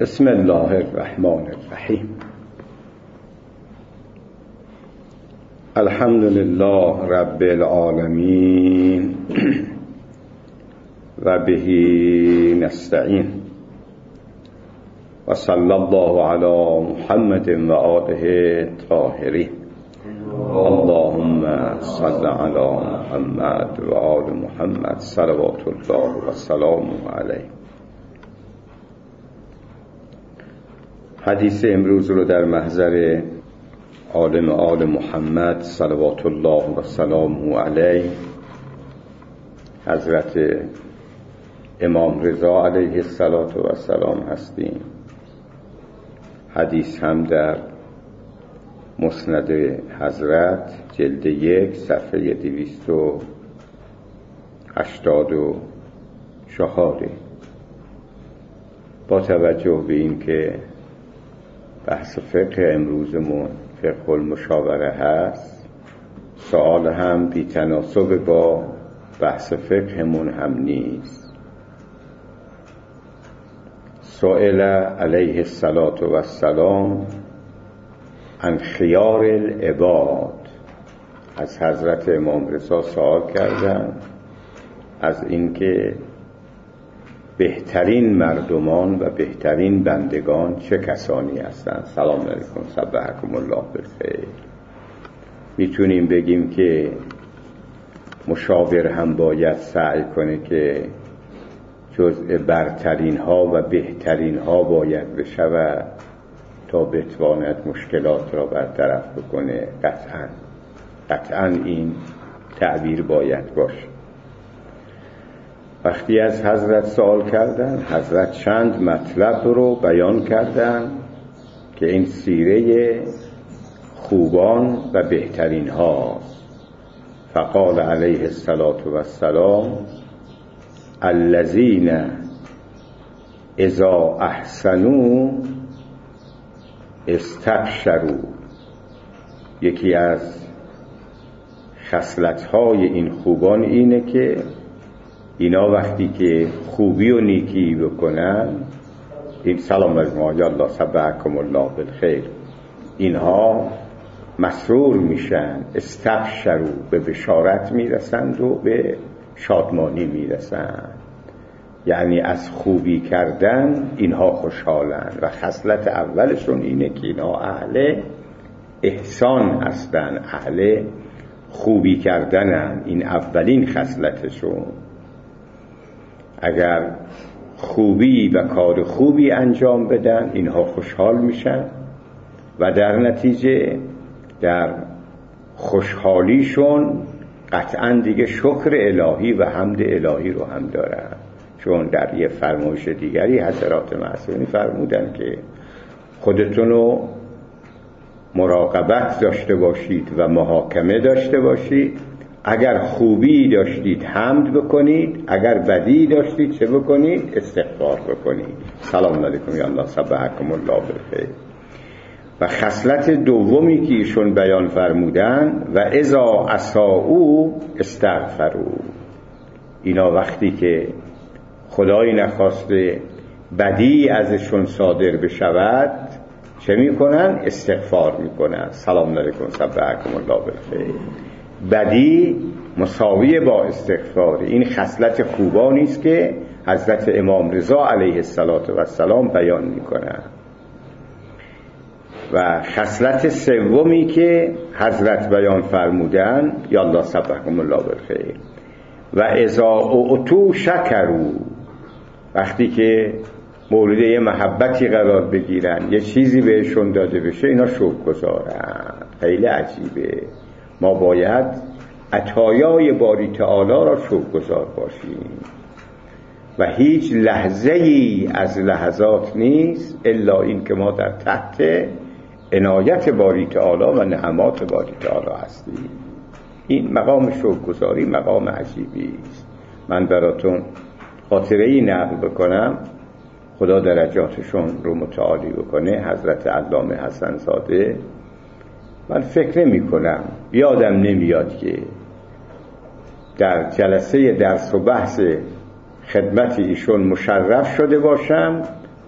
بسم الله الرحمن الرحیم. الحمد لله رب العالمین و به نستعین و صلی الله علی محمد و آله الطاهرین. اللهم صل علی محمد و آل محمد صلوات الله و سلام علیه. حدیث امروز رو در محضر عالم آل محمد صلوات الله و سلام علیه حضرت امام رضا علیه السلام هستیم. حدیث هم در مسند حضرت جلد 1 صفحه 284. با توجه به این که بحث فقه امروزمون فقه المشاوره هست، سوال هم بی تناسب با بحث فقهمون هم نیست. سئل علیه السلام عن خیار العباد، از حضرت امام رضا سوال کردن از اینکه بهترین مردمان و بهترین بندگان چه کسانی هستند. سلام علیکم، صبحکم الله بخیر. میتونیم بگیم که مشاور هم باید سعی کنه که جزء برترین ها و بهترین ها باید بشود تا بتواند مشکلات را برطرف بکنه. قطعاً این تعبیر باید باشه. وقتی از حضرت سوال کردن، حضرت چند مطلب رو بیان کردن که این سیره خوبان و بهترین ها. فقال علیه السلام الذین اذا احسنوا استبشروا. یکی از خصلت‌های این خوبان اینه که اینا وقتی که خوبی و نیکی بکنن، این سلام علیکم یا الله صبحکم الله بالخیر، اینها مسرور میشن، استبشروا، به بشارت میرسند و به شادمانی میرسند. یعنی از خوبی کردن اینها خوشحالن و خصلت اولشون اینه که اینها اهل احسان هستن، اهل خوبی کردنن. این اولین خصلتشون. اگر خوبی و کار خوبی انجام بدن اینها خوشحال میشن و در نتیجه در خوشحالیشون قطعا دیگه شکر الهی و حمد الهی رو هم دارن. چون در یه فرمایش دیگری حضرات معصومین فرمودن که خودتون رو مراقبت داشته باشید و محاکمه داشته باشید. اگر خوبی داشتید حمد بکنید، اگر بدی داشتید چه بکنید؟ استغفار بکنید. سلام علیکم یا الله صبحکم الله بخیر. و خصلت دومی که ایشون بیان فرمودن و اذا اساءوا استغفروا. اینا وقتی که خدایی نخواسته بدی ازشون صادر بشود چه میکنن؟ استغفار میکنن. سلام علیکم صبحکم الله بخیر. بدی مساوی با استغفار. این خصلت خوبانی است که حضرت امام رضا علیه السلام بیان میکنن. و خصلت سومی که حضرت بیان فرمودن یا الله صبحکم الله بالخیر و اذا اعطوا شکروا. وقتی که مورد یه محبتی قرار بگیرن، یه چیزی بهشون داده بشه، اینا شکرگزارن. خیلی عجیبه. ما باید عطایای باری تعالی را شکرگزار باشیم و هیچ لحظه ای از لحظات نیست الا این که ما در تحت عنایت باری تعالی و نعمات باری تعالی هستیم. این مقام شکرگزاری مقام عجیبی است. من براتون خاطره ای نقل بکنم، خدا درجاتشون رو متعالی بکنه. حضرت علامه حسن زاده، من فکر نمی کنم، یادم نمیاد که در جلسه درس و بحث خدمت ایشون مشرف شده باشم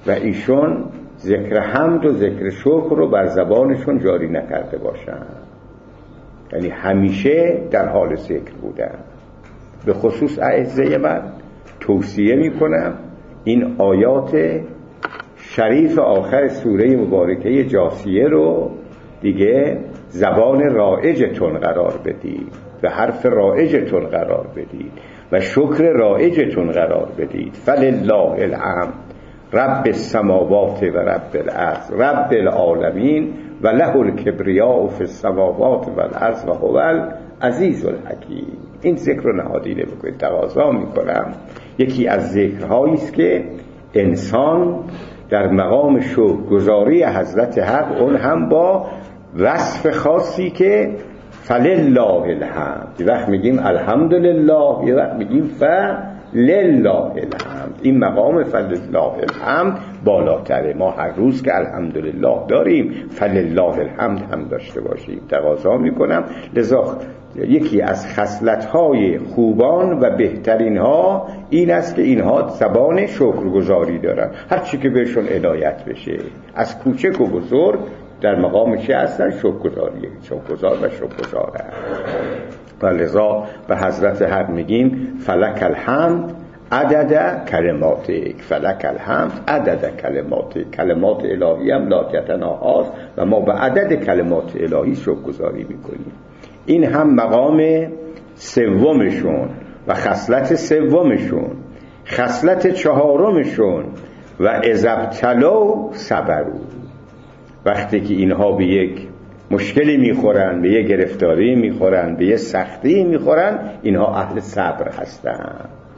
و ایشون ذکر حمد و ذکر شکر رو بر زبانشون جاری نکرده باشن، یعنی همیشه در حال ذکر بودن. به خصوص اعزه من توصیه میکنم این آیات شریف آخر سوره مبارکه جاثیه رو دیگه زبان رایجتون قرار بدید و حرف رایجتون قرار بدید و شکر رایجتون قرار بدید. فلله الحمد رب السماوات و رب الارض رب العالمین و له الکبریاء فی السماوات و الارض و هو العزیز الحکیم. این ذکر رو نهادینه بکنید. تقاضا میکنم یکی از ذکرهایی است که انسان در مقام شکرگزاری حضرت حق، اون هم با وصف خاصی که فلله الحمد، یه وقت میگیم الحمدلله، یه وقت میگیم فلله الحمد. این مقام فلله الحمد بالاتره. ما هر روز که الحمدلله داریم فلله الحمد هم داشته باشیم. تقاضا میکنم لذا یکی از خصلت‌های خوبان و بهترین‌ها این است که اینها زبان شکرگزاری دارن. هر چی که بهشون عنایت بشه از کوچک و بزرگ در مقام چه هستن؟ شکرگزاریه. شکرگزار و شکرگزاره. و لذا به حضرت حق میگیم فلک الحمد عدد کلماتک، فلک الحمد عدد کلماتک. کلمات الهی هم لا یتناهاست و ما به عدد کلمات الهی شکرگزاری میکنیم. این هم مقام سومشون و خصلت سومشون. خصلت چهارمشون و اذا ابتلوا صبروا، وقتی که اینها به یک مشکلی میخورن، به یک گرفتاری میخورن، به یک سختی میخورن، اینها اهل صبر هستن.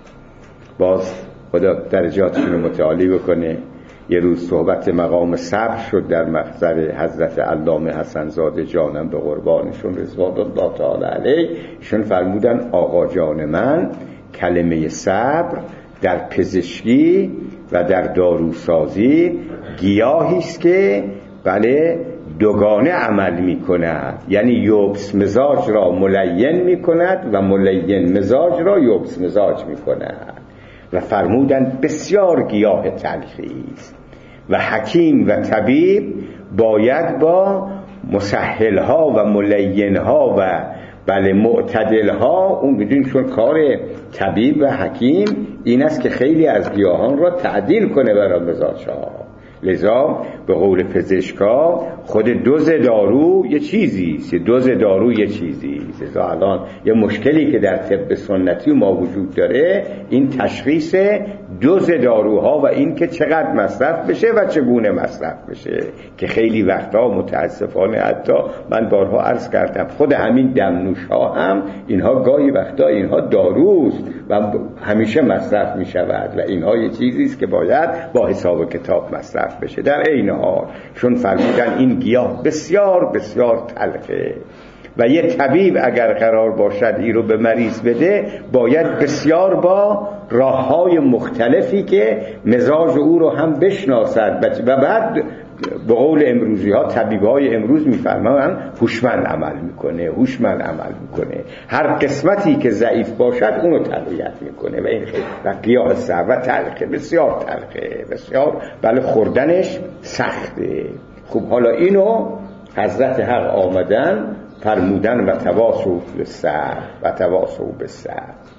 باز خدا درجاتشون رو متعالی بکنه. یه روز صحبت مقام صبر شد در محضر حضرت علامه حسن زاده جانم به قربانشون رضوان الله تعالی علیه. ایشون فرمودن آقا جان من کلمه صبر در پزشکی و در داروسازی گیاهی است که بله دوگانه عمل می کند، یعنی یبس مزاج را ملین می کند و ملین مزاج را یبس مزاج می کند. و فرمودند بسیار گیاه تلخی است و حکیم و طبیب باید با مسهلها و ملینها و بله معتدلها، اون بدونشون کار طبیب و حکیم این است که خیلی از گیاهان را تعدیل کنه برای مزاجها. لذا به قول پزشکا خود دوز دارو یه چیزی است، دوز دارو یه چیزی است. لذا الان یه مشکلی که در طب سنتی ما وجود داره این تشخیص دوز داروها و این که چقدر مصرف بشه و چگونه مصرف بشه، که خیلی وقتا متاسفانه حتی من بارها عرض کردم خود همین دمنوش ها هم اینها گاهی وقتا اینها داروست و همیشه مصرف می شود و اینها یه چیزی است که باید با حساب و کتاب مصرف بشه. در عین حال چون فرمودن این گیاه بسیار بسیار تلخه و یه طبیب اگر قرار باشد این رو به مریض بده باید بسیار با راه‌های مختلفی که مزاج او رو هم بشناسد و بعد به قول امروزی ها طبیبای امروز میفرمایند هوشمند عمل میکنه، هوشمند عمل میکنه. هر قسمتی که ضعیف باشد اونو تقویت میکنه و این خیلی و گیاه صبر تلخه، بسیار تلخه، بسیار بله خوردنش سخته. خب حالا اینو حضرت حق آمدن فرمودن و تواصوا بالصبر و تواصوا بالصبر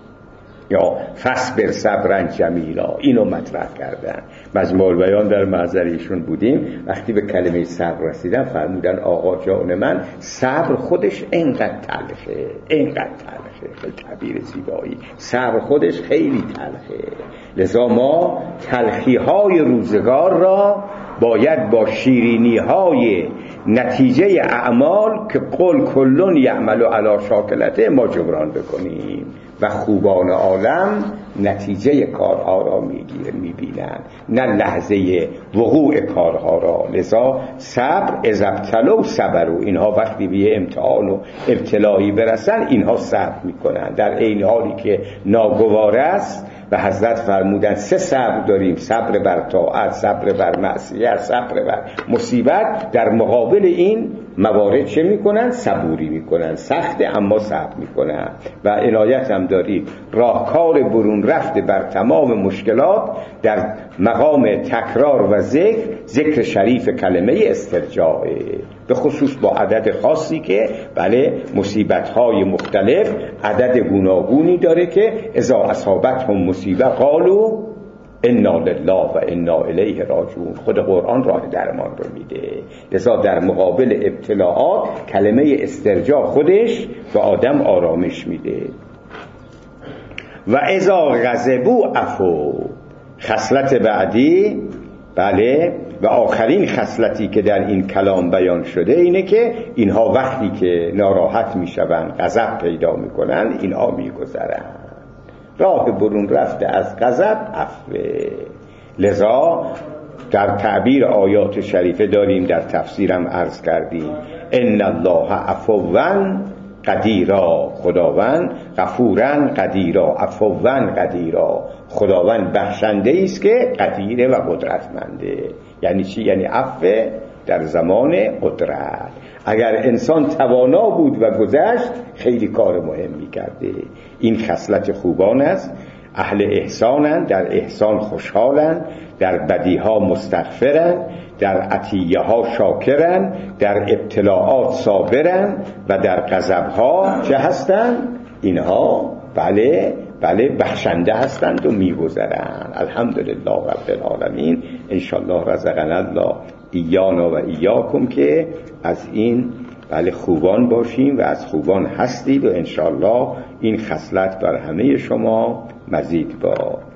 یا فصبر صبرا جمیلا، اینو مطرح کردن. مجموع بیان در محضرشون بودیم، وقتی به کلمه صبر رسیدن فرمودن آقا جان من صبر خودش اینقدر تلخه، اینقدر تلخه، خیلی تعبیر زیبایی، صبر خودش خیلی تلخه. لذا ما تلخی های روزگار را باید با شیرینی های نتیجه اعمال که قل کلون یعمل علی شاکلته ما جبران بکنیم و خوبان عالم نتیجه کارها را میبینن نه لحظه وقوع کارها را. لذا صبر اذا ابتلوا صبروا، اینها وقتی به امتحان و ابتلایی برسن اینها صبر میکنن، در این حالی که ناگوار است و حضرت فرمودن 3 صبر داریم: صبر بر طاعت، صبر بر معصیت، صبر بر مصیبت. در مقابل این موارد چه میکنن؟ صبوری میکنن، سخته اما صبر میکنن. و عنایت هم دارید راهکار برون رفته بر تمام مشکلات در مقام تکرار و ذکر شریف کلمه استرجاع، به خصوص با عدد خاصی که بله مصیبت‌های مختلف عدد گوناگونی داره که اذا اصابتهم مصیبه قالوا انا لله و انا الیه راجعون. خود قرآن راه درمان رو میده. لذا در مقابل ابتلاعات کلمه استرجاع خودش به آدم آرامش میده. و اذا غضبوا عفوا. خصلت بعدی بله و آخرین خصلتی که در این کلام بیان شده اینه که اینها وقتی که ناراحت میشوند، غضب پیدا میکنن، اینها میگذرن. راه برون رفته از غضب عفوه. لذا در تعبیر آیات شریفه داریم، در تفسیرم عرض کردیم: ان الله عفوا قدیرا. خداوند غفورا قدیرا، عفوا قدیرا. خداوند بخشنده است که قدیره و قدرتمنده. یعنی چی؟ یعنی عفو در زمان قدرت. اگر انسان توانا بود و گذشت خیلی کار مهمی کرده. این خصلت خوبان است. اهل احسانند، در احسان خوشحالند، در بدیها مستغفرند، در عطیه ها شاکرند، در ابتلاعات صابرند و در غضبها چه هستند؟ اینها بله بخشنده هستند و میگذرند. الحمدلله رب العالمین. انشالله رزقنا الله ایانا و ایاکم که از این خوبان باشیم و از خوبان هستید و انشالله این خصلت بر همه شما مزید باد.